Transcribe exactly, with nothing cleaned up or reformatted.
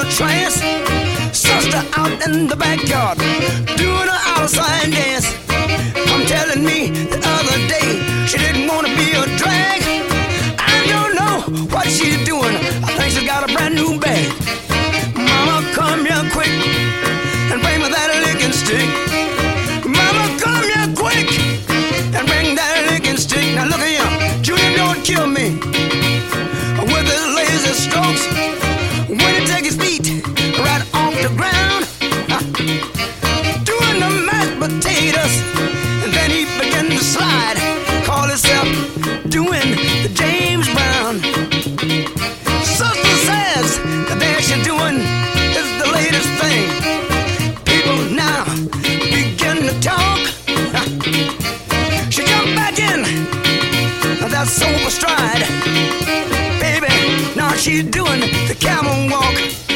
trance. Sister out in the backyard doing an outside dance. I'm telling me the other day she didn't want to be a drag. I don't know what she's doing. I think she's got a brand new bag. Mama, come here quick and bring me that licking stick. Mama, come here quick and bring that licking stick. Now look at him, Junior don't kill me with his lazy strokes. When he take his feet right off the ground, doing the mashed potatoes, and then he begin to slide. Call himself doing the James Brown. Sister says the dance you're doing is the latest thing. People now begin to talk. She jumped back in that sofa stride. Baby, now she's doing the camel walk.